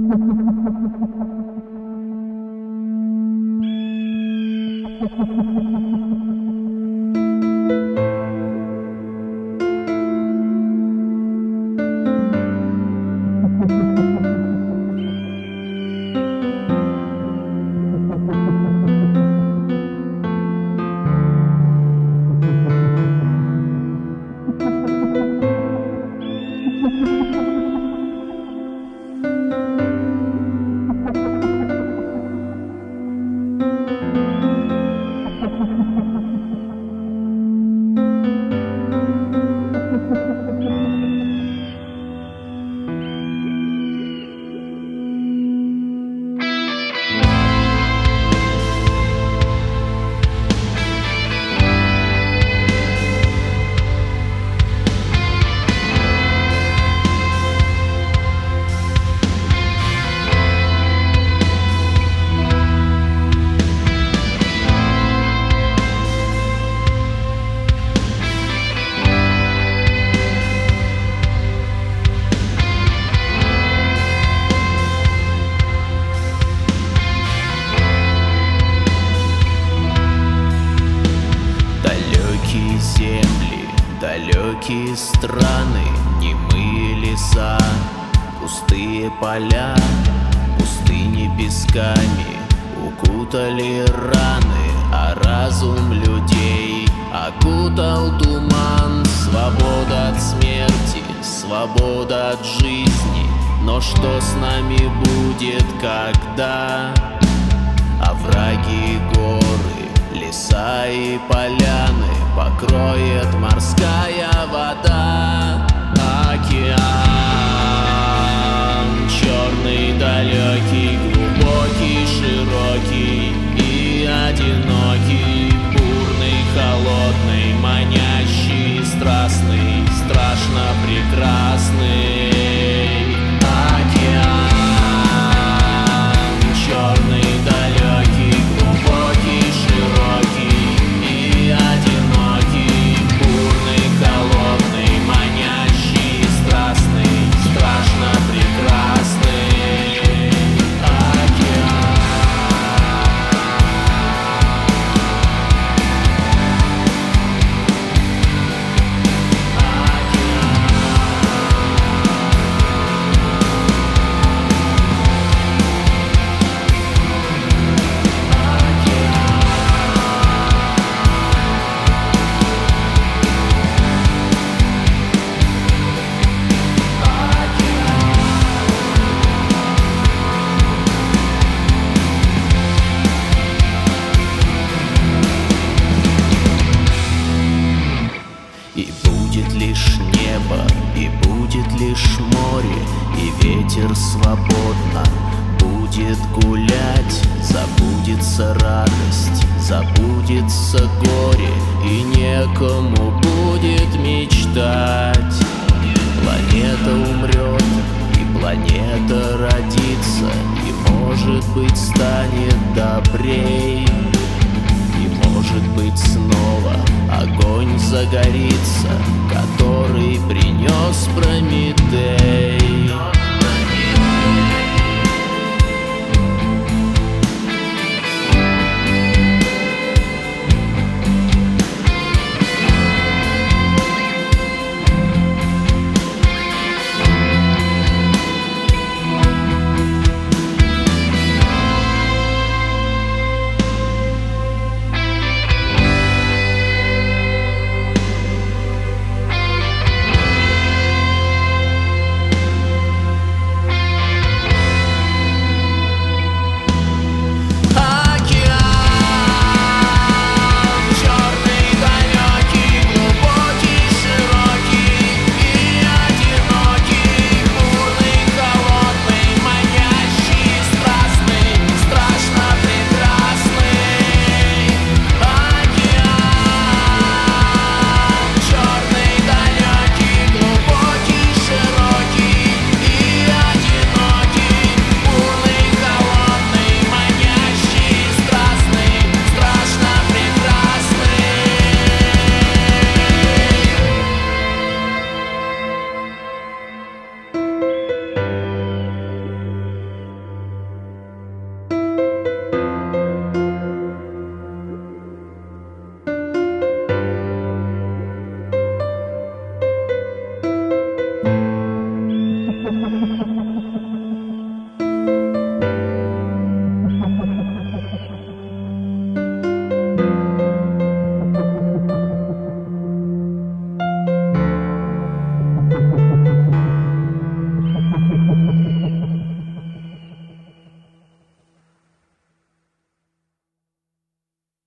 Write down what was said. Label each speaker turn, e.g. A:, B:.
A: Земли, далекие страны, немые леса, пустые поля, пустыни песками укутали раны, а разум людей окутал туман. Свобода от смерти, свобода от жизни, но что с нами будет, когда овраги и горы, леса и поляны покроет морская вода? Океан черный, далекий, глубокий, широкий и одинокий, бурный, холодный, манящий, страстный, страшно прекрасный. Океан черный, далекий, глубокий, широкий и одинокий, бурный, холодный, манящий, страстный, страшно прекрасный. И будет лишь небо, и будет лишь море, и ветер свободно будет гулять. Забудется радость, забудется горе, и некому будет мечтать. Планета умрет, и планета родится, и, может быть, станет добрей. И, может быть, снова огонь загорится, который принес Прометей.